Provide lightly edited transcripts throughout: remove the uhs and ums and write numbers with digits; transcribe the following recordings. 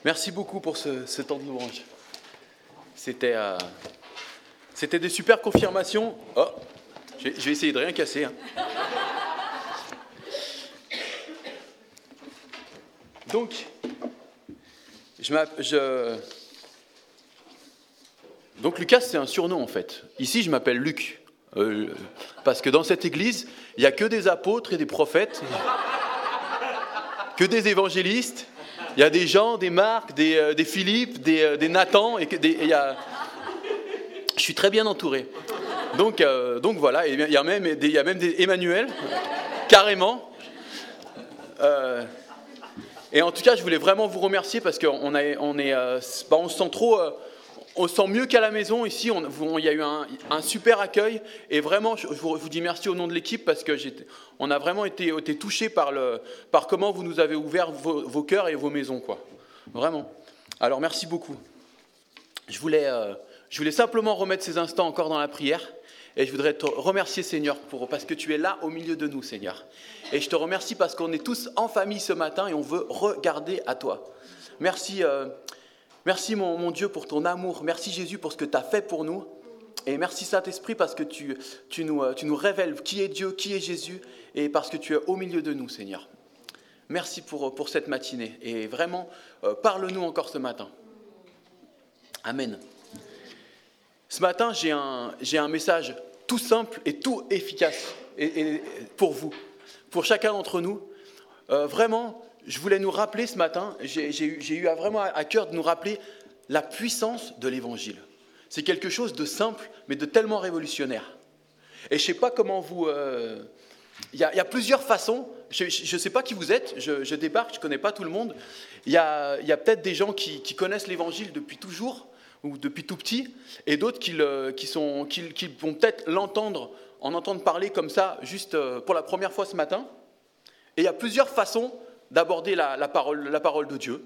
Merci beaucoup pour ce temps de louange. C'était des super confirmations. Oh, je vais essayer de rien casser. Donc, Donc Lucas, c'est un surnom en fait. Ici, je m'appelle Luc. Parce que dans cette église, il n'y a que des apôtres et des prophètes, que des évangélistes. Il y a des Jean, des Marc, des Philippe, des Nathan. Je suis très bien entouré. Donc voilà, il y a même des Emmanuel, carrément. Et en tout cas, je voulais vraiment vous remercier parce qu'on se sent trop... On se sent mieux qu'à la maison ici, il y a eu un super accueil et vraiment je vous dis merci au nom de l'équipe parce que on a vraiment été touchés par comment vous nous avez ouvert vos cœurs et vos maisons, quoi. Vraiment. Alors merci beaucoup. Je voulais simplement remettre ces instants encore dans la prière et je voudrais te remercier Seigneur parce que tu es là au milieu de nous Seigneur. Et je te remercie parce qu'on est tous en famille ce matin et on veut regarder à toi. Merci. Merci mon Dieu pour ton amour, merci Jésus pour ce que tu as fait pour nous, et merci Saint-Esprit parce que tu nous révèles qui est Dieu, qui est Jésus, et parce que tu es au milieu de nous Seigneur. Merci pour cette matinée, et vraiment, parle-nous encore ce matin. Amen. Ce matin, j'ai un message tout simple et tout efficace et pour vous, pour chacun d'entre nous, vraiment. Je voulais nous rappeler ce matin, j'ai eu vraiment à cœur de nous rappeler la puissance de l'Évangile. C'est quelque chose de simple, mais de tellement révolutionnaire. Et je ne sais pas comment vous... Il y a plusieurs façons, je ne sais pas qui vous êtes, je débarque, je ne connais pas tout le monde. Il y a peut-être des gens qui connaissent l'Évangile depuis toujours, ou depuis tout petit, et d'autres qui vont peut-être en entendre parler comme ça, juste pour la première fois ce matin. Et il y a plusieurs façons d'aborder la parole de Dieu.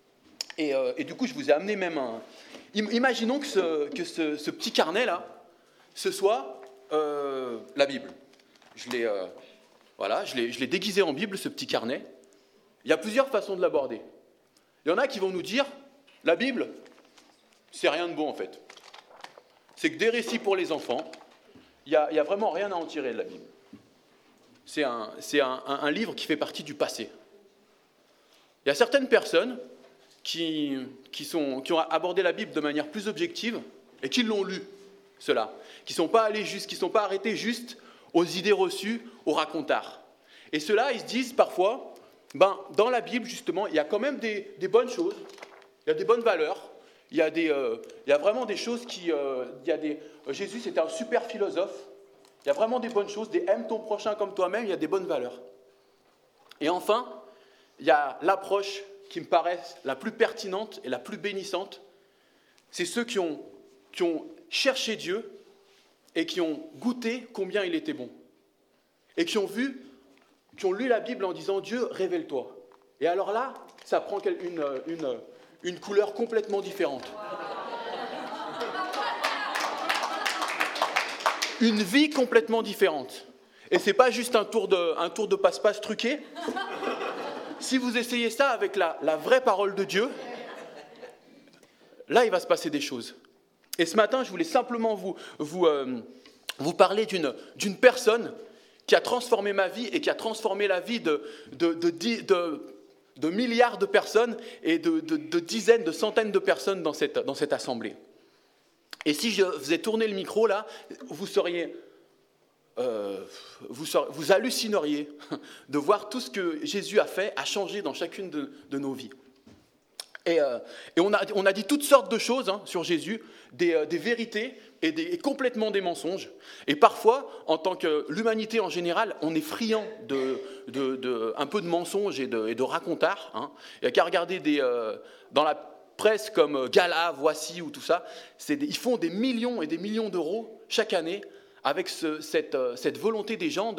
Et du coup, je vous ai amené même Imaginons que ce petit carnet-là, ce soit la Bible. Je l'ai déguisé en Bible, ce petit carnet. Il y a plusieurs façons de l'aborder. Il y en a qui vont nous dire, la Bible, c'est rien de bon en fait. C'est que des récits pour les enfants. Il n'y a vraiment rien à en tirer de la Bible. C'est un livre qui fait partie du passé. Il y a certaines personnes qui ont abordé la Bible de manière plus objective et qui l'ont lu, cela, qui ne sont pas arrêtés juste aux idées reçues, aux racontars. Et ceux-là, ils se disent parfois, dans la Bible, justement, il y a quand même des bonnes choses, il y a des bonnes valeurs, il y a vraiment des choses Jésus, c'était un super philosophe, il y a vraiment des bonnes choses, aime ton prochain comme toi-même, il y a des bonnes valeurs. Et enfin, il y a l'approche qui me paraît la plus pertinente et la plus bénissante. C'est ceux qui ont cherché Dieu et qui ont goûté combien il était bon. Et qui ont lu la Bible en disant « Dieu, révèle-toi ». Et alors là, ça prend une couleur complètement différente. Une vie complètement différente. Et ce n'est pas juste un tour de passe-passe truqué. Si vous essayez ça avec la vraie parole de Dieu, là, il va se passer des choses. Et ce matin, je voulais simplement vous parler d'une personne qui a transformé ma vie et qui a transformé la vie de milliards de personnes et de dizaines, de centaines de personnes dans cette assemblée. Et si je faisais tourner le micro, là, vous hallucineriez de voir tout ce que Jésus a fait, a changé dans chacune de nos vies. Et on a dit toutes sortes de choses sur Jésus, des vérités et complètement des mensonges. Et parfois, en tant que l'humanité en général, on est friand un peu de mensonges et de racontards. Il n'y a qu'à regarder dans la presse comme Gala, Voici ou tout ça. Ils font des millions et des millions d'euros chaque année avec cette volonté des gens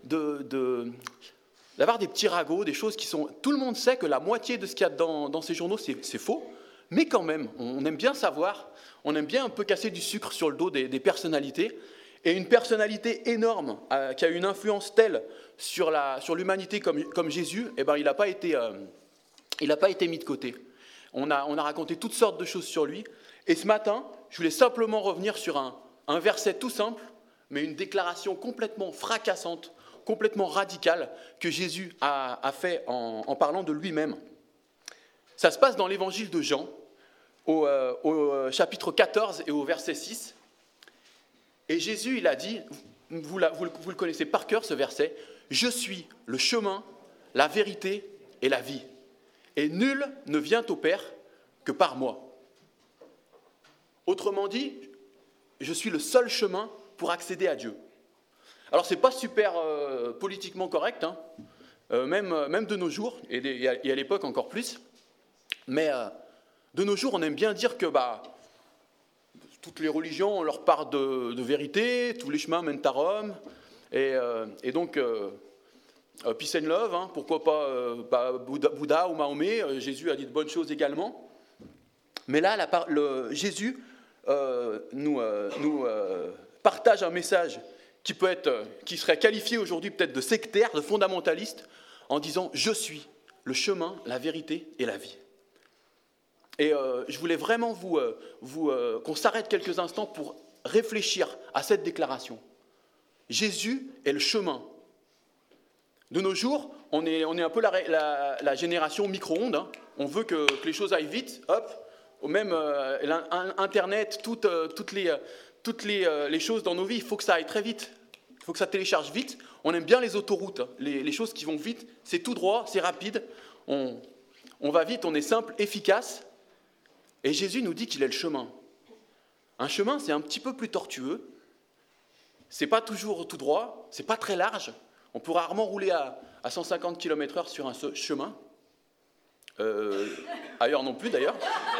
d'avoir des petits ragots, des choses qui sont... Tout le monde sait que la moitié de ce qu'il y a dans ces journaux, c'est faux, mais quand même, on aime bien savoir, on aime bien un peu casser du sucre sur le dos des personnalités, et une personnalité énorme qui a une influence telle sur l'humanité comme Jésus, il n'a pas été mis de côté. On a raconté toutes sortes de choses sur lui. Et ce matin, je voulais simplement revenir sur un verset tout simple, mais une déclaration complètement fracassante, complètement radicale, que Jésus a fait en parlant de lui-même. Ça se passe dans l'évangile de Jean, au chapitre 14 et au verset 6. Et Jésus, il a dit, vous le connaissez par cœur ce verset, « Je suis le chemin, la vérité et la vie. Et nul ne vient au Père que par moi. » Autrement dit, je suis le seul chemin pour accéder à Dieu. Alors, ce n'est pas super politiquement correct, hein, même de nos jours, et à l'époque encore plus. Mais de nos jours, on aime bien dire que toutes les religions ont leur part de vérité, tous les chemins mènent à Rome, et donc, peace and love, hein, pourquoi pas Bouddha ou Mahomet, Jésus a dit de bonnes choses également. Mais là, Jésus nous partage un message qui serait qualifié aujourd'hui peut-être de sectaire, de fondamentaliste, en disant « Je suis le chemin, la vérité et la vie ». Et je voulais vraiment qu'on s'arrête quelques instants pour réfléchir à cette déclaration. Jésus est le chemin. De nos jours, on est un peu la génération micro-ondes. Hein. On veut que les choses aillent vite, hop. Même Internet, toutes les choses dans nos vies, il faut que ça aille très vite. Il faut que ça télécharge vite. On aime bien les autoroutes, hein. Les choses qui vont vite. C'est tout droit, c'est rapide. On va vite, on est simple, efficace. Et Jésus nous dit qu'il est le chemin. Un chemin, c'est un petit peu plus tortueux. C'est pas toujours tout droit, c'est pas très large. On peut rarement rouler à 150 km/h sur un chemin. Ailleurs non plus, d'ailleurs.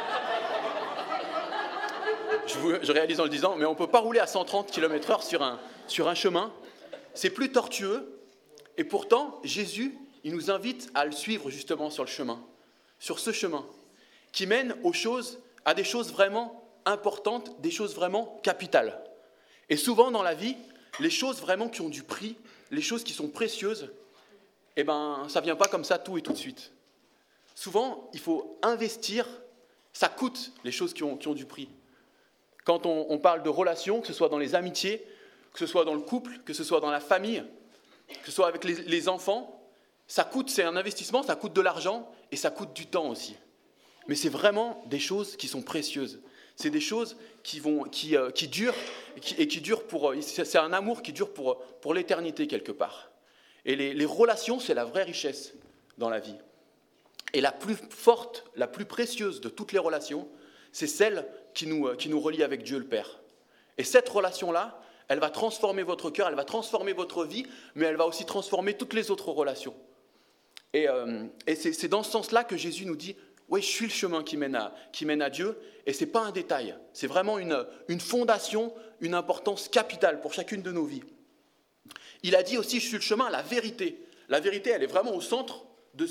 Je réalise en le disant, mais on ne peut pas rouler à 130 km/h sur un chemin. C'est plus tortueux. Et pourtant, Jésus, il nous invite à le suivre justement sur le chemin, sur ce chemin, qui mène à des choses vraiment importantes, des choses vraiment capitales. Et souvent dans la vie, les choses vraiment qui ont du prix, les choses qui sont précieuses, ça ne vient pas comme ça tout et tout de suite. Souvent, il faut investir, ça coûte les choses qui ont du prix. Quand on parle de relations, que ce soit dans les amitiés, que ce soit dans le couple, que ce soit dans la famille, que ce soit avec les enfants, ça coûte, c'est un investissement, ça coûte de l'argent et ça coûte du temps aussi. Mais c'est vraiment des choses qui sont précieuses. C'est des choses qui durent, et qui durent c'est un amour qui dure pour l'éternité quelque part. Et les relations, c'est la vraie richesse dans la vie. Et la plus forte, la plus précieuse de toutes les relations, c'est celle qui nous relie avec Dieu le Père. Et cette relation-là, elle va transformer votre cœur, elle va transformer votre vie, mais elle va aussi transformer toutes les autres relations. Et c'est dans ce sens-là que Jésus nous dit « Oui, je suis le chemin qui mène à Dieu », et ce n'est pas un détail, c'est vraiment une fondation, une importance capitale pour chacune de nos vies. Il a dit aussi « Je suis le chemin, la vérité ». La vérité, elle est vraiment au centre de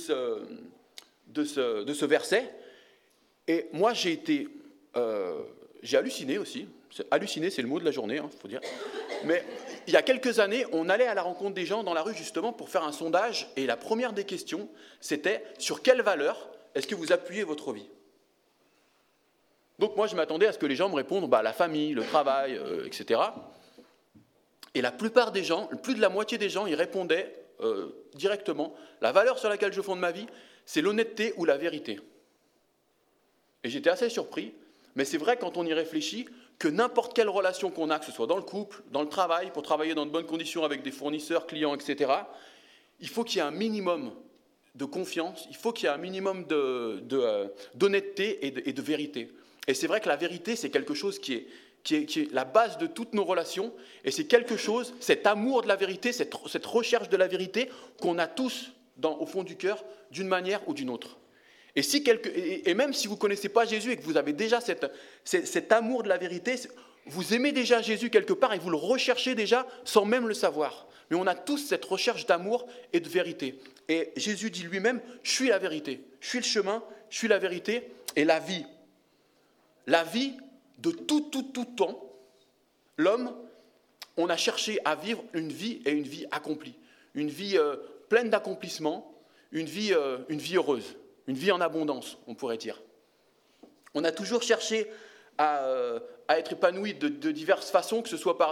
ce verset. Et moi, j'ai halluciné aussi. Halluciné, c'est le mot de la journée, il faut dire. Mais il y a quelques années, on allait à la rencontre des gens dans la rue justement pour faire un sondage. Et la première des questions, c'était « Sur quelle valeur est-ce que vous appuyez votre vie ?» Donc moi, je m'attendais à ce que les gens me répondent la famille, le travail, etc. Et la plupart des gens, plus de la moitié des gens, ils répondaient directement « La valeur sur laquelle je fonde ma vie, c'est l'honnêteté ou la vérité. » Et j'étais assez surpris, mais c'est vrai quand on y réfléchit que n'importe quelle relation qu'on a, que ce soit dans le couple, dans le travail, pour travailler dans de bonnes conditions avec des fournisseurs, clients, etc., il faut qu'il y ait un minimum de confiance, il faut qu'il y ait un minimum d'honnêteté et de vérité. Et c'est vrai que la vérité, c'est quelque chose qui est la base de toutes nos relations, et c'est quelque chose, cet amour de la vérité, cette recherche de la vérité qu'on a tous au fond du cœur, d'une manière ou d'une autre. Et même si vous ne connaissez pas Jésus et que vous avez déjà cet amour de la vérité, vous aimez déjà Jésus quelque part et vous le recherchez déjà sans même le savoir. Mais on a tous cette recherche d'amour et de vérité. Et Jésus dit lui-même, je suis la vérité, je suis le chemin, je suis la vérité et la vie. La vie de tout temps, l'homme, on a cherché à vivre une vie et une vie accomplie. Une vie pleine d'accomplissement, une vie heureuse. Une vie en abondance, on pourrait dire. On a toujours cherché à être épanoui de diverses façons, que ce soit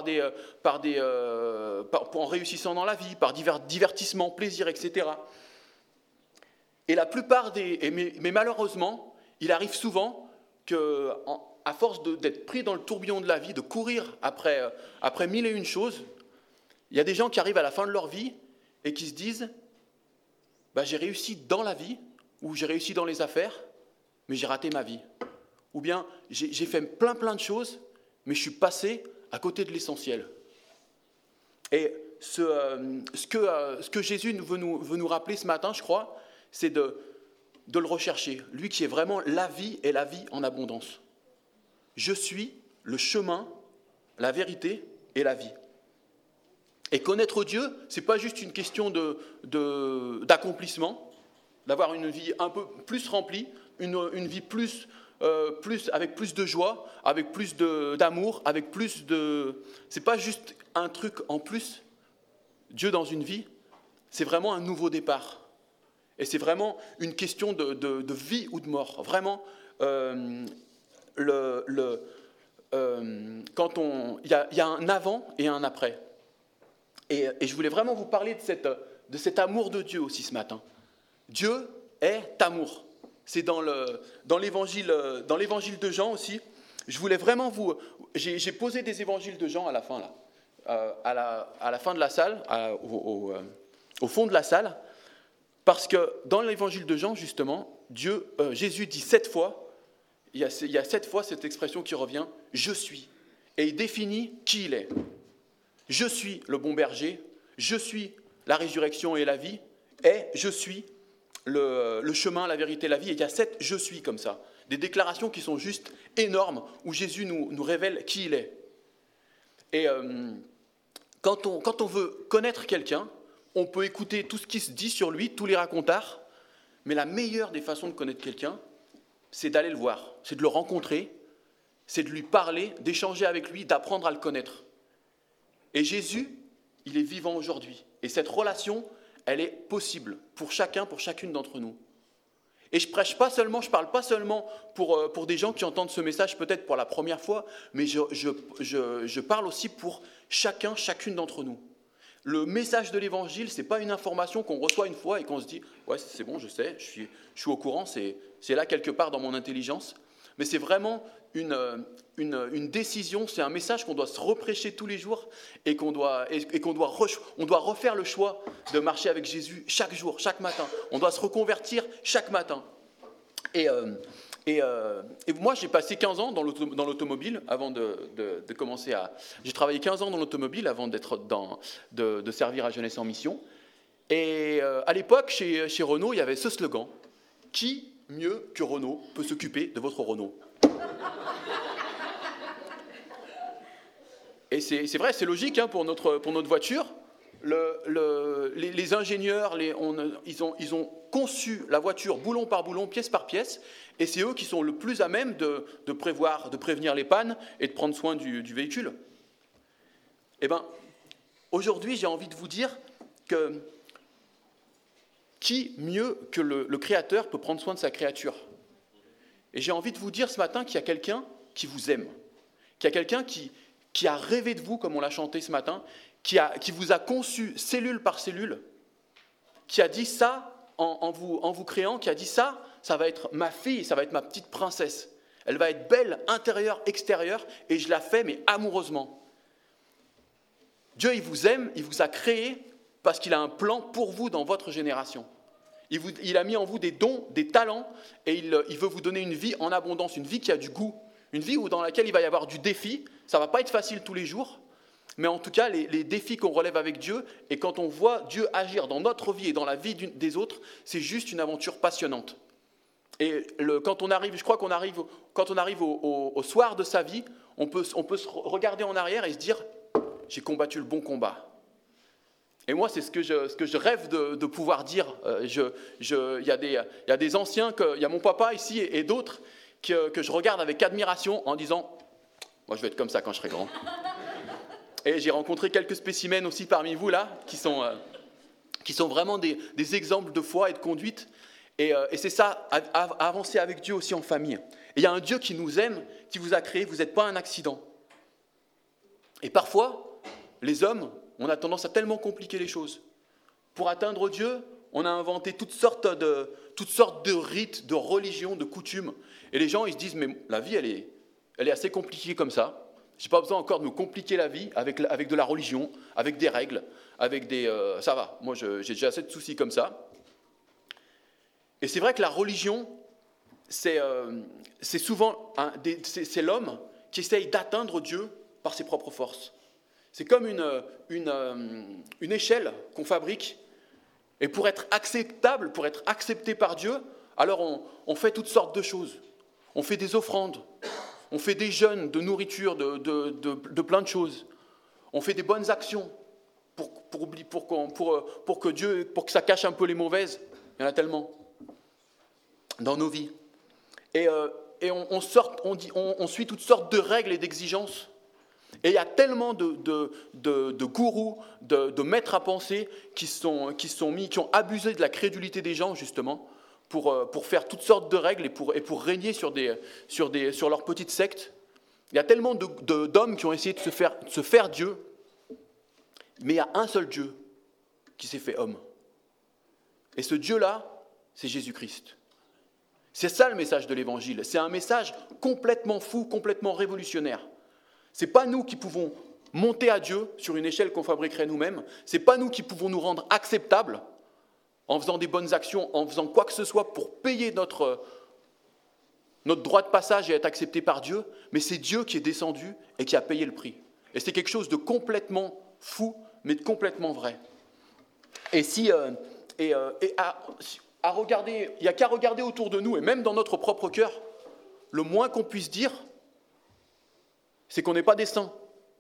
en réussissant dans la vie, par divers divertissements, plaisirs, etc. Et la plupart mais malheureusement, il arrive souvent qu'à force d'être pris dans le tourbillon de la vie, de courir après mille et une choses, il y a des gens qui arrivent à la fin de leur vie et qui se disent j'ai réussi dans la vie, ou j'ai réussi dans les affaires, mais j'ai raté ma vie. Ou bien j'ai fait plein de choses, mais je suis passé à côté de l'essentiel. Et ce que Jésus veut nous rappeler ce matin, je crois, c'est de le rechercher. Lui qui est vraiment la vie et la vie en abondance. Je suis le chemin, la vérité et la vie. Et connaître Dieu, ce n'est pas juste une question d'accomplissement, d'avoir une vie un peu plus remplie, une vie avec plus de joie, avec plus d'amour, avec plus de... C'est pas juste un truc en plus. Dieu dans une vie, c'est vraiment un nouveau départ. Et c'est vraiment une question de vie ou de mort. Vraiment, il y a un avant et un après. Et je voulais vraiment vous parler de cet amour de Dieu aussi ce matin. Dieu est amour. C'est dans l'évangile de Jean aussi. Je voulais vraiment j'ai posé des évangiles de Jean à la fin, là, à la fin de la salle, au fond de la salle, parce que dans l'évangile de Jean, justement, Jésus dit 7 fois, il y a 7 fois cette expression qui revient, « Je suis ». Et il définit qui il est. Je suis le bon berger, je suis la résurrection et la vie, et je suis le chemin, la vérité, la vie. Et il y a 7 « je suis » comme ça. Des déclarations qui sont juste énormes, où Jésus nous révèle qui il est. Et quand on veut connaître quelqu'un, on peut écouter tout ce qui se dit sur lui, tous les racontars, mais la meilleure des façons de connaître quelqu'un, c'est d'aller le voir, c'est de le rencontrer, c'est de lui parler, d'échanger avec lui, d'apprendre à le connaître. Et Jésus, il est vivant aujourd'hui. Et cette relation, elle est possible pour chacun, pour chacune d'entre nous. Et je parle pas seulement pour des gens qui entendent ce message peut-être pour la première fois, mais je parle aussi pour chacun, chacune d'entre nous. Le message de l'Évangile, ce n'est pas une information qu'on reçoit une fois et qu'on se dit « ouais, c'est bon, je sais, je suis au courant, c'est là quelque part dans mon intelligence ». Mais c'est vraiment une décision, c'est un message qu'on doit se reprêcher tous les jours et qu'on doit refaire le choix de marcher avec Jésus chaque jour, chaque matin. On doit se reconvertir chaque matin. Et moi, j'ai passé 15 ans dans l'automobile avant de commencer à... J'ai travaillé 15 ans dans l'automobile avant de servir à Jeunesse en Mission. Et à l'époque, chez Renault, il y avait ce slogan « Qui mieux que Renault peut s'occuper de votre Renault ?» Et c'est vrai, c'est logique hein, pour notre voiture. Les ingénieurs, ils ont conçu la voiture boulon par boulon, pièce par pièce, et c'est eux qui sont le plus à même de prévenir les pannes et de prendre soin du véhicule. Eh bien, aujourd'hui, j'ai envie de vous dire que qui mieux que le Créateur peut prendre soin de sa créature? Et j'ai envie de vous dire ce matin qu'il y a quelqu'un qui vous aime, qu'il y a quelqu'un qui a rêvé de vous, comme on l'a chanté ce matin, qui vous a conçu cellule par cellule, qui a dit ça en vous créant, qui a dit ça va être ma fille, ça va être ma petite princesse. Elle va être belle, intérieure, extérieure, et je la fais, mais amoureusement. Dieu, il vous aime, il vous a créé parce qu'il a un plan pour vous dans votre génération. Il a mis en vous des dons, des talents, et il veut vous donner une vie en abondance, une vie qui a du goût, une vie dans laquelle il va y avoir du défi. Ça ne va pas être facile tous les jours, mais en tout cas, les défis qu'on relève avec Dieu, et quand on voit Dieu agir dans notre vie et dans la vie des autres, c'est juste une aventure passionnante. Et quand on arrive au soir de sa vie, on peut se regarder en arrière et se dire « j'ai combattu le bon combat ». Et moi, c'est ce que je rêve de pouvoir dire. Il y a des anciens, il y a mon papa ici et d'autres que je regarde avec admiration en disant « moi, je vais être comme ça quand je serai grand ». Et j'ai rencontré quelques spécimens aussi parmi vous là, qui sont vraiment des exemples de foi et de conduite. Et c'est ça, avancer avec Dieu aussi en famille. Et il y a un Dieu qui nous aime, qui vous a créé, vous n'êtes pas un accident. Et parfois, les hommes, on a tendance à tellement compliquer les choses. Pour atteindre Dieu, on a inventé toutes sortes de rites, de religions, de coutumes. Et les gens, ils se disent, mais la vie, elle est assez compliquée comme ça. Je n'ai pas besoin encore de me compliquer la vie avec de la religion, avec des règles, avec des... ça va, moi j'ai déjà assez de soucis comme ça. Et c'est vrai que la religion, c'est souvent c'est l'homme qui essaye d'atteindre Dieu par ses propres forces. C'est comme une échelle qu'on fabrique, et pour être acceptable, pour être accepté par Dieu, alors on fait toutes sortes de choses. On fait des offrandes, on fait des jeûnes de nourriture, de plein de choses. On fait des bonnes actions pour que ça cache un peu les mauvaises. Il y en a tellement dans nos vies. Et on suit toutes sortes de règles et d'exigences. Et il y a tellement de gourous, de maîtres à penser qui ont abusé de la crédulité des gens, justement, pour faire toutes sortes de règles et pour régner sur leur petite secte. Il y a tellement d'hommes qui ont essayé de se faire Dieu, mais il y a un seul Dieu qui s'est fait homme. Et ce Dieu-là, c'est Jésus-Christ. C'est ça le message de l'Évangile. C'est un message complètement fou, complètement révolutionnaire. Ce n'est pas nous qui pouvons monter à Dieu sur une échelle qu'on fabriquerait nous-mêmes. Ce n'est pas nous qui pouvons nous rendre acceptables en faisant des bonnes actions, en faisant quoi que ce soit pour payer notre droit de passage et être accepté par Dieu. Mais c'est Dieu qui est descendu et qui a payé le prix. Et c'est quelque chose de complètement fou, mais de complètement vrai. Et regarder, il n'y a qu'à regarder autour de nous, et même dans notre propre cœur, le moins qu'on puisse dire, c'est qu'on n'est pas des saints.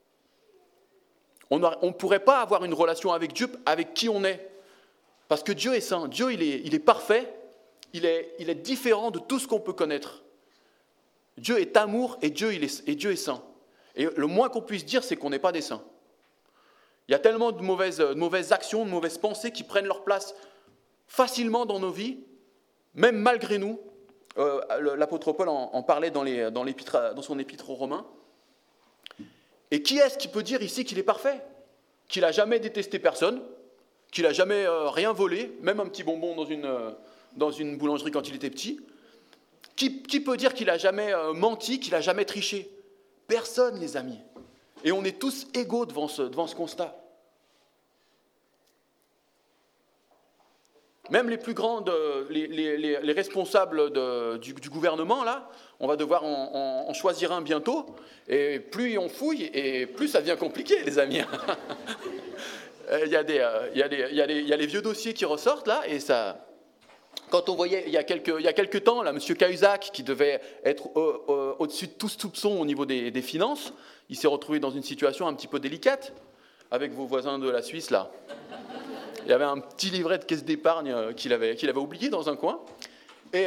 On ne pourrait pas avoir une relation avec Dieu, avec qui on est. Parce que Dieu est saint. Dieu, il est parfait. Il est différent de tout ce qu'on peut connaître. Dieu est amour et Dieu est saint. Et le moins qu'on puisse dire, c'est qu'on n'est pas des saints. Il y a tellement de mauvaises actions, de mauvaises pensées qui prennent leur place facilement dans nos vies, même malgré nous. L'apôtre Paul en parlait dans son épître aux Romains. Et qui est-ce qui peut dire ici qu'il est parfait? Qu'il n'a jamais détesté personne, qu'il n'a jamais rien volé, même un petit bonbon dans une boulangerie quand il était petit. Qui peut dire qu'il n'a jamais menti, qu'il n'a jamais triché? Personne, les amis. Et on est tous égaux devant ce constat. Même les plus grands, les responsables du gouvernement, là, on va devoir en choisir un bientôt, et plus on fouille, et plus ça devient compliqué, les amis. Il y a les vieux dossiers qui ressortent, là, et ça... Quand on voyait, il y a quelques temps, là, M. Cahuzac, qui devait être au-dessus de tout soupçon au niveau des finances, il s'est retrouvé dans une situation un petit peu délicate, avec vos voisins de la Suisse, là. Il y avait un petit livret de caisse d'épargne qu'il avait oublié dans un coin. Et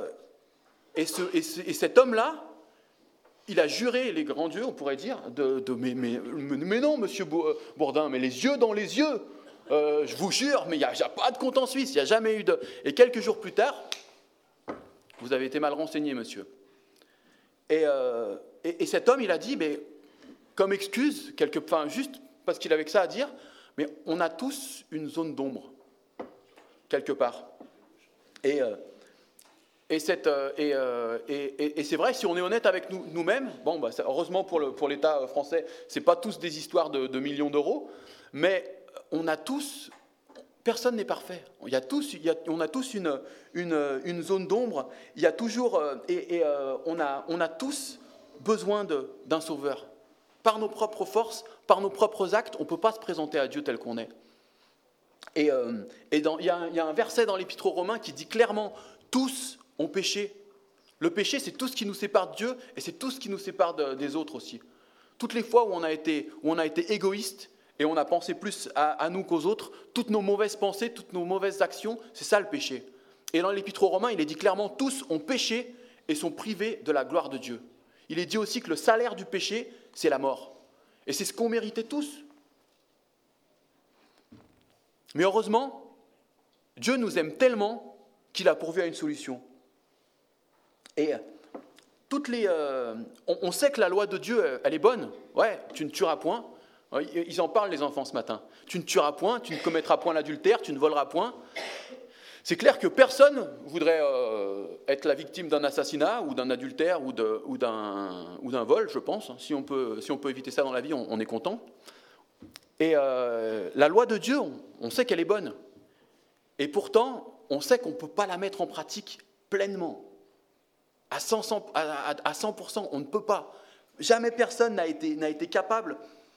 cet homme-là, il a juré, les grands dieux, on pourrait dire, mais non, monsieur Bourdin, mais les yeux dans les yeux, je vous jure, mais il n'y a pas de compte en Suisse, il n'y a jamais eu de... Et quelques jours plus tard, vous avez été mal renseigné, monsieur. Et cet homme, il a dit, mais comme excuse, juste parce qu'il avait que ça à dire, mais on a tous une zone d'ombre, quelque part. Et c'est vrai, si on est honnête avec nous-mêmes, bon, heureusement pour l'État français, ce n'est pas tous des histoires de millions d'euros, mais on a tous, personne n'est parfait. On a tous une zone d'ombre, il y a toujours, on a tous besoin d'un sauveur. Par nos propres forces, par nos propres actes, on ne peut pas se présenter à Dieu tel qu'on est. Et il y a un verset dans l'Épître aux Romains qui dit clairement, tous ont péché. Le péché, c'est tout ce qui nous sépare de Dieu et c'est tout ce qui nous sépare des autres aussi. Toutes les fois où on a été égoïste et on a pensé plus à nous qu'aux autres, toutes nos mauvaises pensées, toutes nos mauvaises actions, c'est ça le péché. Et dans l'Épître aux Romains, il est dit clairement, tous ont péché et sont privés de la gloire de Dieu. Il est dit aussi que le salaire du péché, c'est la mort. Et c'est ce qu'on méritait tous. Mais heureusement, Dieu nous aime tellement qu'il a pourvu à une solution. Et on sait que la loi de Dieu, elle est bonne. Ouais, tu ne tueras point. Ils en parlent, les enfants, ce matin. Tu ne tueras point, tu ne commettras point l'adultère, tu ne voleras point. C'est clair que personne voudrait être la victime d'un assassinat ou d'un adultère ou d'un vol, je pense. Si on peut éviter ça dans la vie, on est content. Et la loi de Dieu, on sait qu'elle est bonne. Et pourtant, on sait qu'on ne peut pas la mettre en pratique pleinement. À 100%, on ne peut pas. Jamais personne n'a été capable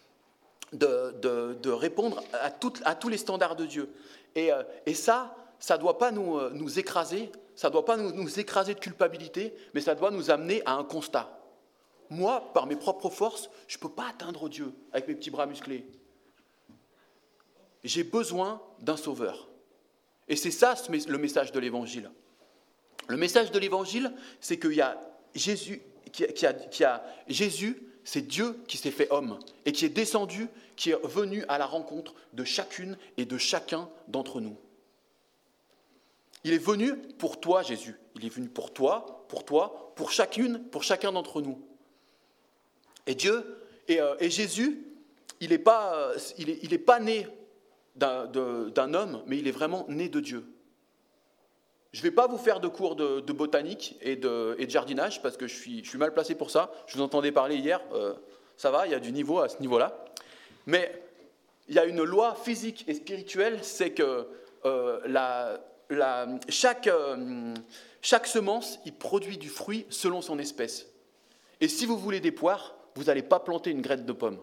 de répondre à tous les standards de Dieu. Et ça ne doit pas nous écraser, ça ne doit pas nous écraser de culpabilité, mais ça doit nous amener à un constat. Moi, par mes propres forces, je ne peux pas atteindre Dieu avec mes petits bras musclés. J'ai besoin d'un sauveur. Et c'est ça le message de l'Évangile. Le message de l'Évangile, c'est qu'il y a Jésus, Jésus, c'est Dieu qui s'est fait homme et qui est descendu, qui est venu à la rencontre de chacune et de chacun d'entre nous. Il est venu pour toi, Jésus. Il est venu pour toi, pour chacun d'entre nous. Et Jésus, il n'est pas né d'un homme, mais il est vraiment né de Dieu. Je ne vais pas vous faire de cours de botanique et de jardinage, parce que je suis mal placé pour ça. Je vous entendais parler hier, ça va, il y a du niveau à ce niveau-là. Mais il y a une loi physique et spirituelle, c'est que chaque semence, il produit du fruit selon son espèce. Et si vous voulez des poires, vous n'allez pas planter une graine de pomme.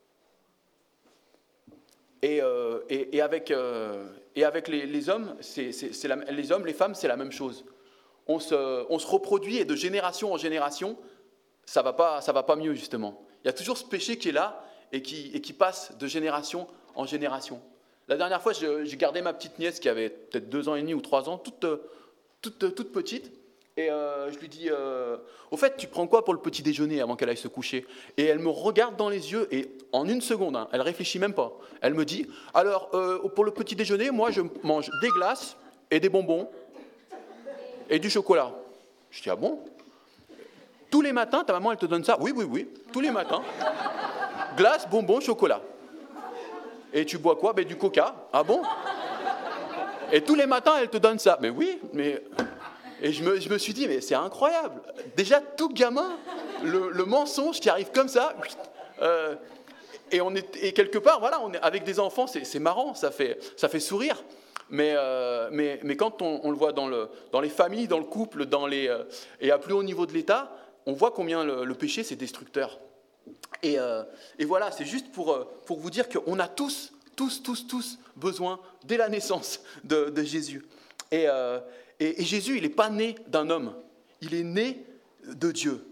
Et avec les hommes, les femmes, c'est la même chose. On se reproduit et de génération en génération, ça va pas mieux justement. Il y a toujours ce péché qui est là et qui passe de génération en génération. La dernière fois, j'ai gardé ma petite nièce qui avait peut-être 2 ans et demi ou 3 ans, toute petite. Et je lui dis, au fait, tu prends quoi pour le petit déjeuner avant qu'elle aille se coucher? Et elle me regarde dans les yeux et en une seconde, elle réfléchit même pas. Elle me dit, alors pour le petit déjeuner, moi je mange des glaces et des bonbons et du chocolat. Je dis, ah bon? Tous les matins, ta maman, elle te donne ça? Oui, tous les matins. Glace, bonbons, chocolat. Et tu bois quoi? Du coca. Ah bon? Et tous les matins, elle te donne ça. Mais oui, mais... Et je me suis dit, mais c'est incroyable. Déjà, tout gamin, le mensonge qui arrive comme ça. Et quelque part, voilà, on est avec des enfants, c'est marrant, ça fait sourire. Mais quand on le voit dans les familles, dans le couple, et à plus haut niveau de l'État, on voit combien le péché, c'est destructeur. Et voilà, c'est juste pour vous dire qu'on a tous besoin, dès la naissance, de Jésus. Et Jésus, il n'est pas né d'un homme, il est né de Dieu.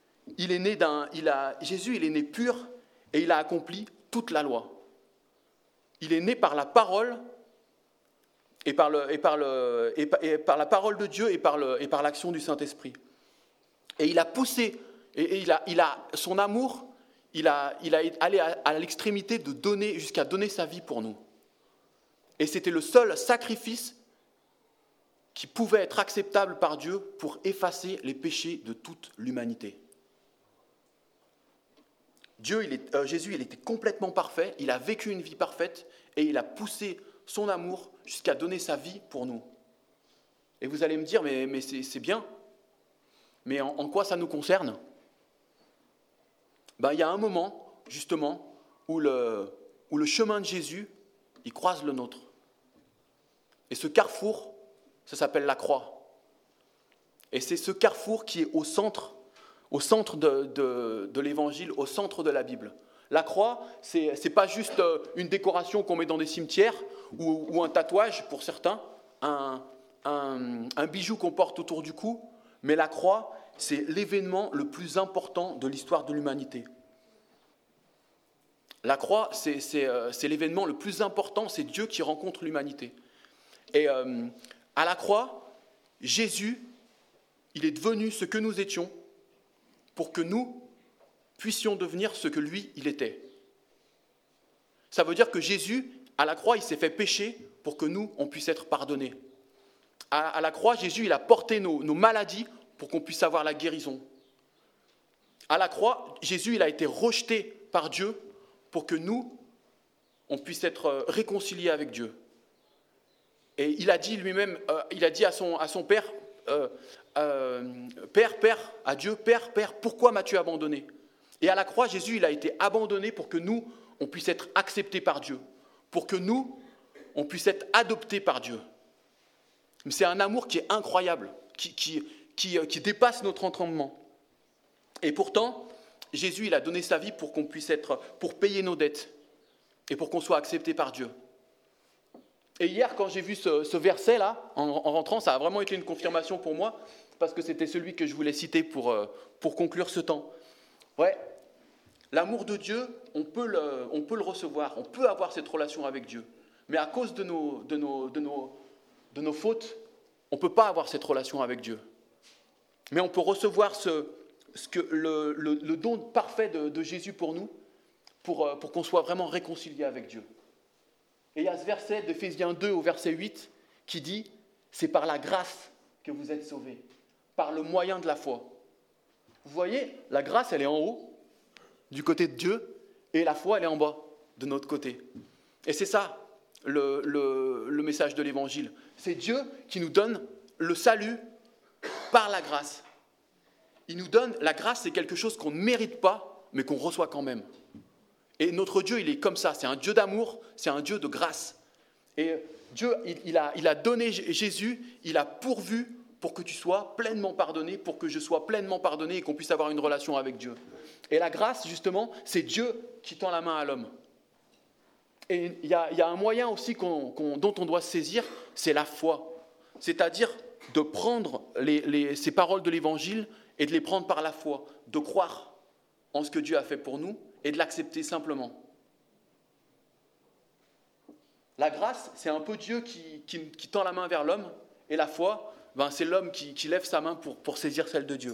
Jésus, il est né pur et il a accompli toute la loi. Il est né par la parole et par la parole de Dieu et par l'action du Saint-Esprit. Et il a poussé, et il a son amour, il a allé à l'extrémité de donner, jusqu'à donner sa vie pour nous. Et c'était le seul sacrifice qui pouvait être acceptable par Dieu pour effacer les péchés de toute l'humanité. Jésus, il était complètement parfait, il a vécu une vie parfaite et il a poussé son amour jusqu'à donner sa vie pour nous. Et vous allez me dire, mais c'est bien, mais en quoi ça nous concerne? Il y a un moment, justement, où le chemin de Jésus, il croise le nôtre. Et ce carrefour, ça s'appelle la croix. Et c'est ce carrefour qui est au centre de l'Évangile, au centre de la Bible. La croix, c'est pas juste une décoration qu'on met dans des cimetières ou un tatouage pour certains, un bijou qu'on porte autour du cou, mais la croix, c'est l'événement le plus important de l'histoire de l'humanité. La croix, c'est l'événement le plus important, c'est Dieu qui rencontre l'humanité. Et à la croix, Jésus, il est devenu ce que nous étions pour que nous puissions devenir ce que lui, il était. Ça veut dire que Jésus, à la croix, il s'est fait pécher pour que nous, on puisse être pardonnés. À la croix, Jésus, il a porté nos maladies pour qu'on puisse avoir la guérison. À la croix, Jésus, il a été rejeté par Dieu pour que nous, on puisse être réconciliés avec Dieu. Et il a dit lui-même, il a dit à son Père, Père, à Dieu, Père, pourquoi m'as-tu abandonné? Et à la croix, Jésus, il a été abandonné pour que nous, on puisse être acceptés par Dieu, pour que nous, on puisse être adoptés par Dieu. Mais c'est un amour qui est incroyable, qui dépasse notre entendement. Et pourtant, Jésus, il a donné sa vie pour qu'on puisse pour payer nos dettes et pour qu'on soit accepté par Dieu. Et hier, quand j'ai vu ce verset-là, en rentrant, ça a vraiment été une confirmation pour moi, parce que c'était celui que je voulais citer pour conclure ce temps. Ouais, l'amour de Dieu, on peut le recevoir, on peut avoir cette relation avec Dieu. Mais à cause de nos fautes, on ne peut pas avoir cette relation avec Dieu. Mais on peut recevoir le don parfait de Jésus pour nous, pour qu'on soit vraiment réconcilié avec Dieu. Et il y a ce verset d'Éphésiens 2 au verset 8 qui dit « C'est par la grâce que vous êtes sauvés, par le moyen de la foi. » Vous voyez, la grâce, elle est en haut, du côté de Dieu, et la foi, elle est en bas, de notre côté. Et c'est ça, le message de l'Évangile. C'est Dieu qui nous donne le salut par la grâce. Il nous donne, la grâce, c'est quelque chose qu'on ne mérite pas, mais qu'on reçoit quand même. Et notre Dieu, il est comme ça, c'est un Dieu d'amour, c'est un Dieu de grâce. Et Dieu, il a donné Jésus, il a pourvu pour que tu sois pleinement pardonné, pour que je sois pleinement pardonné et qu'on puisse avoir une relation avec Dieu. Et la grâce, justement, c'est Dieu qui tend la main à l'homme. Et il y a un moyen aussi dont on doit se saisir, c'est la foi. C'est-à-dire de prendre ces paroles de l'Évangile et de les prendre par la foi, de croire en ce que Dieu a fait pour nous et de l'accepter simplement. La grâce, c'est un peu Dieu qui tend la main vers l'homme, et la foi, c'est l'homme qui lève sa main pour saisir celle de Dieu.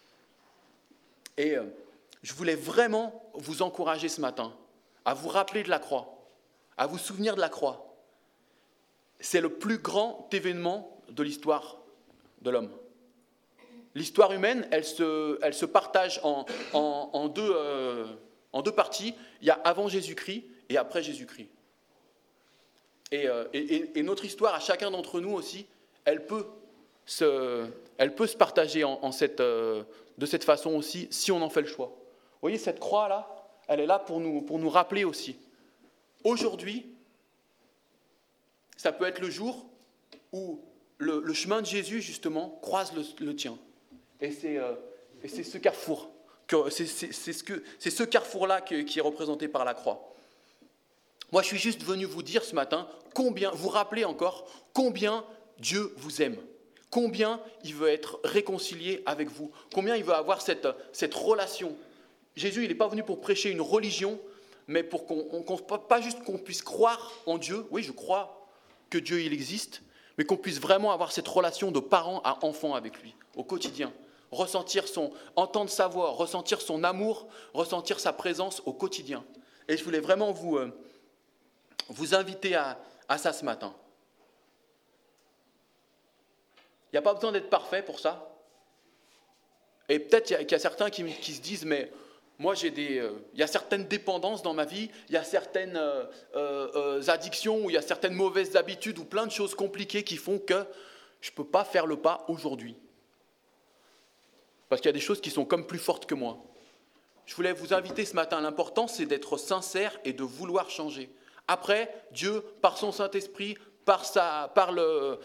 Et je voulais vraiment vous encourager ce matin à vous rappeler de la croix, à vous souvenir de la croix. C'est le plus grand événement de l'histoire de l'homme. L'histoire humaine, elle se partage en deux parties. Il y a avant Jésus-Christ et après Jésus-Christ. Et notre histoire, à chacun d'entre nous aussi, elle peut se partager de cette façon aussi, si on en fait le choix. Vous voyez, cette croix-là, elle est là pour nous rappeler aussi. Aujourd'hui, ça peut être le jour où le chemin de Jésus, justement, croise le tien. Et c'est ce carrefour, c'est ce carrefour-là qui est représenté par la croix. Moi, je suis juste venu vous dire ce matin, vous rappeler encore combien Dieu vous aime, combien il veut être réconcilié avec vous, combien il veut avoir cette relation. Jésus, il n'est pas venu pour prêcher une religion, mais pour pas juste qu'on puisse croire en Dieu. Oui, je crois que Dieu, il existe, mais qu'on puisse vraiment avoir cette relation de parent à enfant avec lui, au quotidien. Entendre sa voix, ressentir son amour, ressentir sa présence au quotidien. Et je voulais vraiment vous inviter à ça ce matin. Il n'y a pas besoin d'être parfait pour ça. Et peut-être qu'il y a certains qui se disent, mais moi il y a certaines dépendances dans ma vie, il y a certaines addictions, ou il y a certaines mauvaises habitudes, ou plein de choses compliquées qui font que je ne peux pas faire le pas aujourd'hui. Parce qu'il y a des choses qui sont comme plus fortes que moi. Je voulais vous inviter ce matin. L'important, c'est d'être sincère et de vouloir changer. Après, Dieu, par son Saint-Esprit, il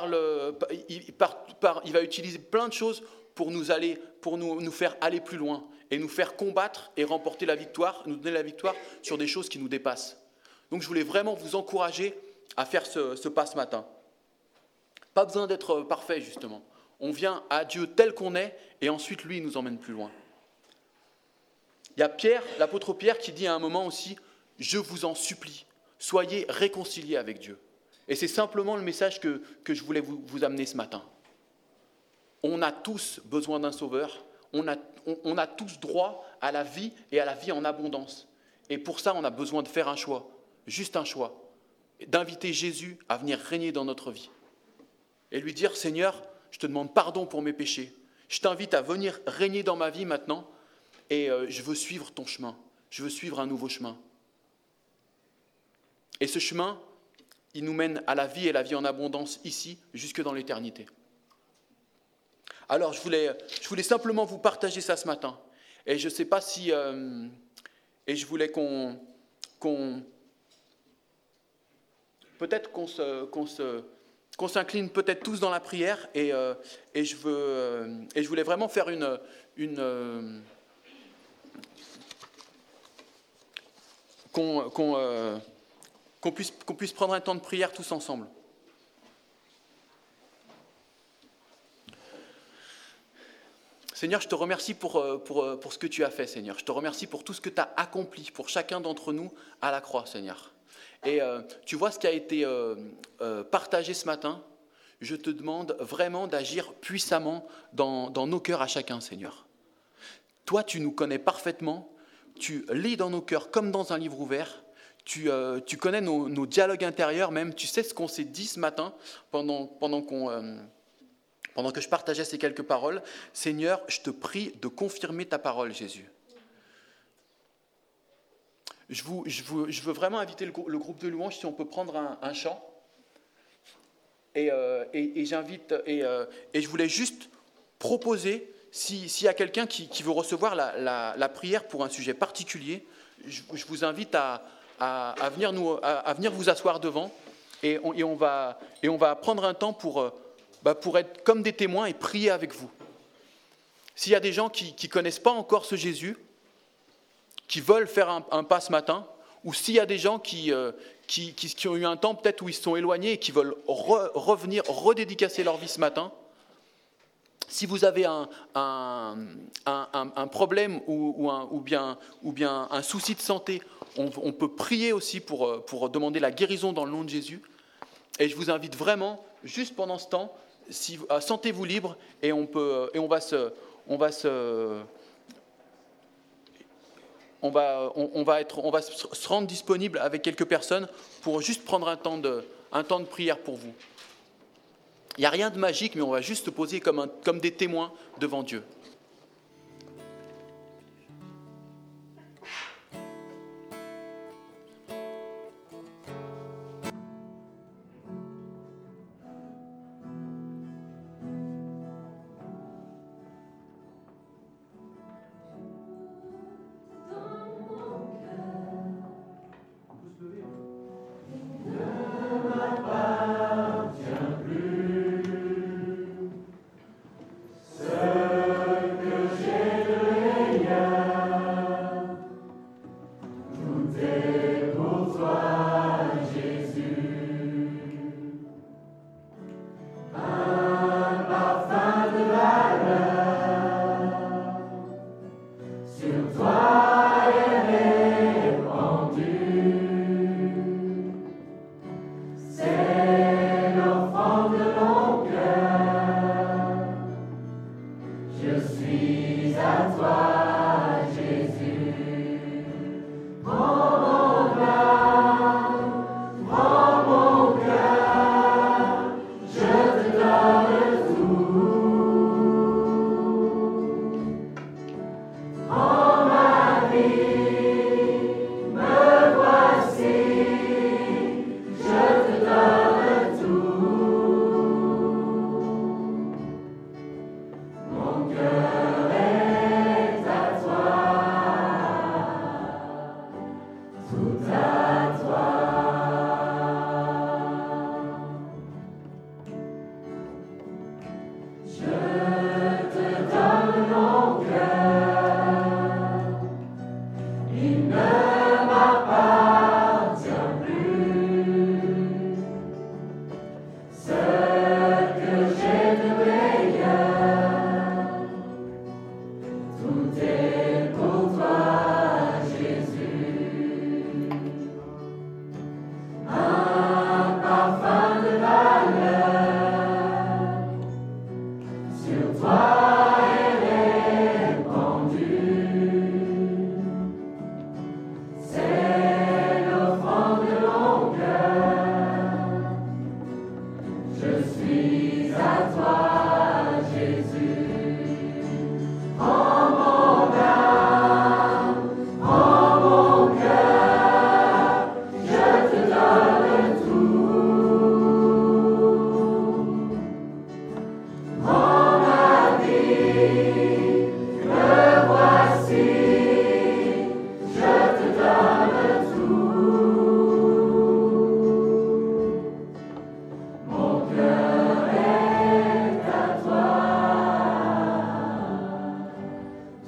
va utiliser plein de choses pour nous faire aller plus loin et nous faire combattre et remporter la victoire, nous donner la victoire sur des choses qui nous dépassent. Donc, je voulais vraiment vous encourager à faire ce pas ce matin. Pas besoin d'être parfait, justement. On vient à Dieu tel qu'on est, et ensuite, lui, il nous emmène plus loin. Il y a Pierre, l'apôtre Pierre, qui dit à un moment aussi, « Je vous en supplie, soyez réconciliés avec Dieu. » Et c'est simplement le message que je voulais vous amener ce matin. On a tous besoin d'un sauveur, on a tous droit à la vie et à la vie en abondance. Et pour ça, on a besoin de faire un choix, juste un choix, d'inviter Jésus à venir régner dans notre vie. et lui dire « Seigneur, je te demande pardon pour mes péchés. Je t'invite à venir régner dans ma vie maintenant et je veux suivre ton chemin. Je veux suivre un nouveau chemin. » Et ce chemin, il nous mène à la vie et la vie en abondance ici, jusque dans l'éternité. Alors, je voulais simplement vous partager ça ce matin. Et je ne sais pas si... et je voulais peut-être qu'on s'incline peut-être tous dans la prière. Et je voulais vraiment faire qu'on puisse prendre un temps de prière tous ensemble. Seigneur, je te remercie pour ce que tu as fait, Seigneur. Je te remercie pour tout ce que tu as accompli pour chacun d'entre nous à la croix, Seigneur. Et tu vois ce qui a été partagé ce matin. Je te demande vraiment d'agir puissamment dans nos cœurs à chacun, Seigneur. Toi, tu nous connais parfaitement. Tu lis dans nos cœurs comme dans un livre ouvert. Tu connais nos dialogues intérieurs même. Tu sais ce qu'on s'est dit ce matin pendant que je partageais ces quelques paroles. Seigneur, je te prie de confirmer ta parole, Jésus. Je veux vraiment inviter le groupe de louanges, si on peut prendre un chant. Et je voulais juste proposer, s'il y a quelqu'un qui veut recevoir la prière pour un sujet particulier, je vous invite à venir vous asseoir devant et on va prendre un temps pour être comme des témoins et prier avec vous. S'il y a des gens qui ne connaissent pas encore ce Jésus, qui veulent faire un pas ce matin, ou s'il y a des gens qui ont eu un temps peut-être où ils se sont éloignés et qui veulent revenir, redédicacer leur vie ce matin, si vous avez un problème ou bien un souci de santé, on peut prier aussi pour demander la guérison dans le nom de Jésus. Et je vous invite vraiment, juste pendant ce temps, sentez-vous libre et on va se rendre disponible avec quelques personnes pour juste prendre un temps de prière pour vous. Il n'y a rien de magique, mais on va juste se poser comme des témoins devant Dieu. Je suis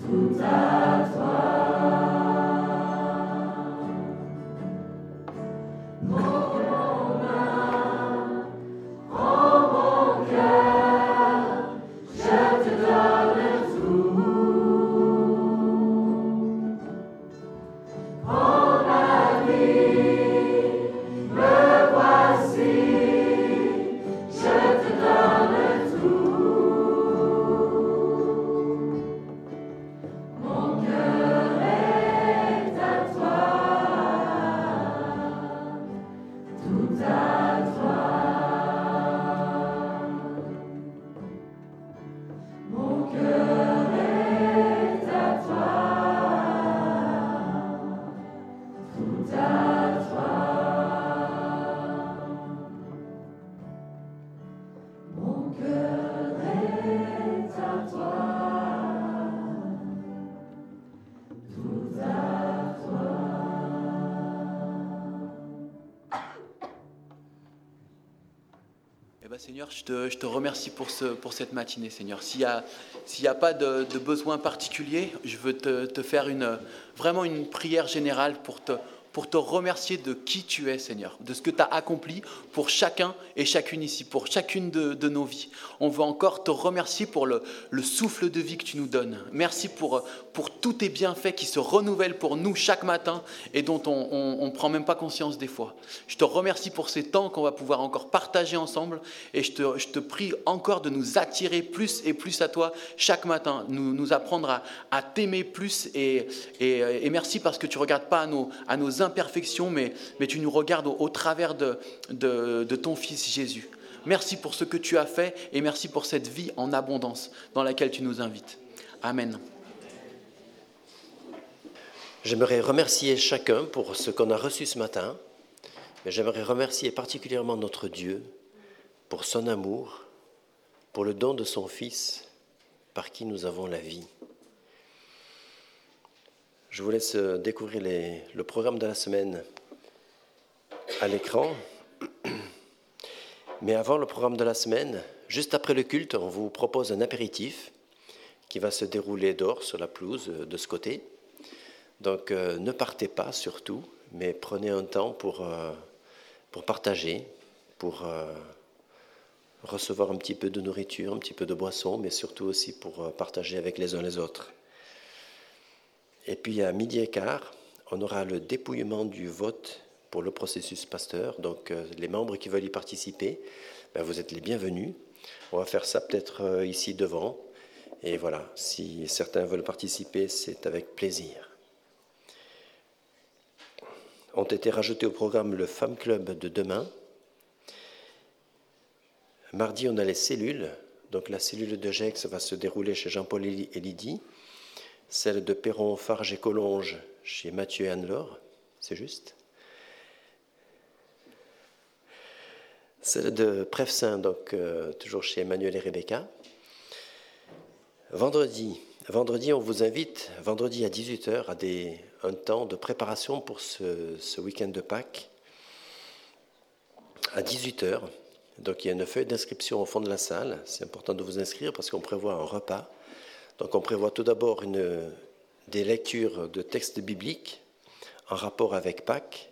Seigneur, je te remercie pour cette matinée, Seigneur. S'il y a pas de besoin particulier, je veux te faire vraiment une prière générale pour te remercier de qui tu es, Seigneur, de ce que tu as accompli pour chacun et chacune ici, pour chacune de nos vies. On veut encore te remercier pour le souffle de vie que tu nous donnes. Merci pour tous tes bienfaits qui se renouvellent pour nous chaque matin et dont on ne prend même pas conscience des fois. Je te remercie pour ces temps qu'on va pouvoir encore partager ensemble et je te prie encore de nous attirer plus et plus à toi chaque matin, nous apprendre à t'aimer plus et merci parce que tu ne regardes pas à nos imperfections, mais tu nous regardes au travers de ton Fils Jésus. Merci pour ce que tu as fait et merci pour cette vie en abondance dans laquelle tu nous invites. Amen. J'aimerais remercier chacun pour ce qu'on a reçu ce matin, mais j'aimerais remercier particulièrement notre Dieu pour son amour, pour le don de son Fils par qui nous avons la vie. Je vous laisse découvrir le programme de la semaine à l'écran. Mais avant le programme de la semaine, juste après le culte, on vous propose un apéritif qui va se dérouler dehors sur la pelouse de ce côté. Donc ne partez pas surtout, mais prenez un temps pour partager, pour recevoir un petit peu de nourriture, un petit peu de boisson, mais surtout aussi pour partager avec les uns les autres. Et puis à 12h15, on aura le dépouillement du vote pour le processus pasteur. Donc les membres qui veulent y participer, vous êtes les bienvenus. On va faire ça peut-être ici devant. Et voilà, si certains veulent participer, c'est avec plaisir. Ont été rajoutés au programme le Femme Club de demain. Mardi, on a les cellules. Donc la cellule de Gex va se dérouler chez Jean-Paul et Lydie. Celle de Perron, Farges et Collonges chez Mathieu et Anne-Laure. C'est juste. Celle de Prefsaint, donc toujours chez Emmanuel et Rebecca. Vendredi, on vous invite, vendredi à 18h, à un temps de préparation pour ce week-end de Pâques. À 18h, donc il y a une feuille d'inscription au fond de la salle. C'est important de vous inscrire parce qu'on prévoit un repas. Donc on prévoit tout d'abord des lectures de textes bibliques en rapport avec Pâques.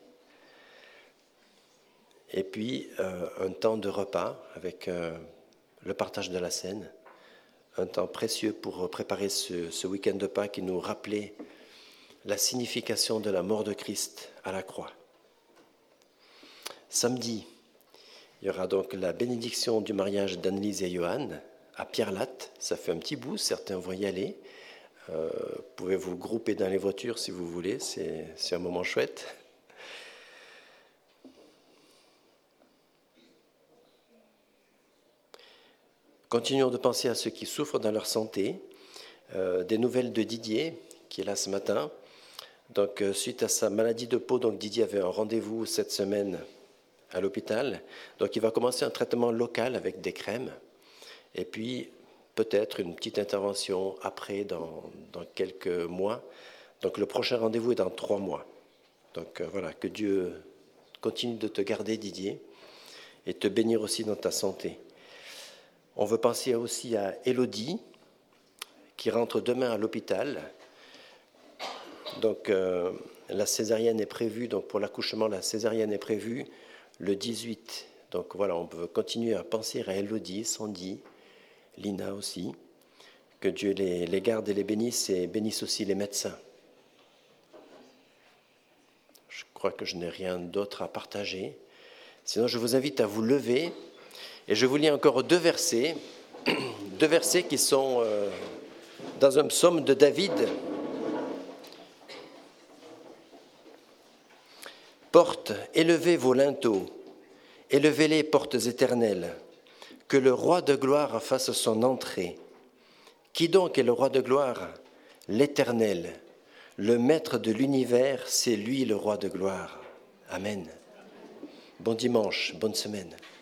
Et puis un temps de repas avec le partage de la scène. Un temps précieux pour préparer ce week-end de Pâques et nous rappeler la signification de la mort de Christ à la croix. Samedi, il y aura donc la bénédiction du mariage d'Annelise et Johan à Pierre-Latte. Ça fait un petit bout, certains vont y aller. Pouvez vous grouper dans les voitures si vous voulez, c'est un moment chouette. Continuons de penser à ceux qui souffrent dans leur santé. Des nouvelles de Didier, qui est là ce matin. Donc, suite à sa maladie de peau, donc Didier avait un rendez-vous cette semaine à l'hôpital. Donc, il va commencer un traitement local avec des crèmes. Et puis, peut-être une petite intervention après, dans quelques mois. Donc, le prochain rendez-vous est dans 3 mois. Donc, voilà, que Dieu continue de te garder, Didier, et te bénir aussi dans ta santé. On veut penser aussi à Élodie, qui rentre demain à l'hôpital. Donc la césarienne est prévue, donc pour l'accouchement, la césarienne est prévue le 18. Donc voilà, on peut continuer à penser à Elodie, Sandy, Lina aussi. Que Dieu les garde et les bénisse et bénisse aussi les médecins. Je crois que je n'ai rien d'autre à partager. Sinon, je vous invite à vous lever et je vous lis encore deux versets qui sont dans un psaume de David. Portes, élevez vos linteaux, élevez-les portes éternelles, que le roi de gloire fasse son entrée. Qui donc est le roi de gloire? L'Éternel, le maître de l'univers, c'est lui le roi de gloire. Amen. Bon dimanche, bonne semaine.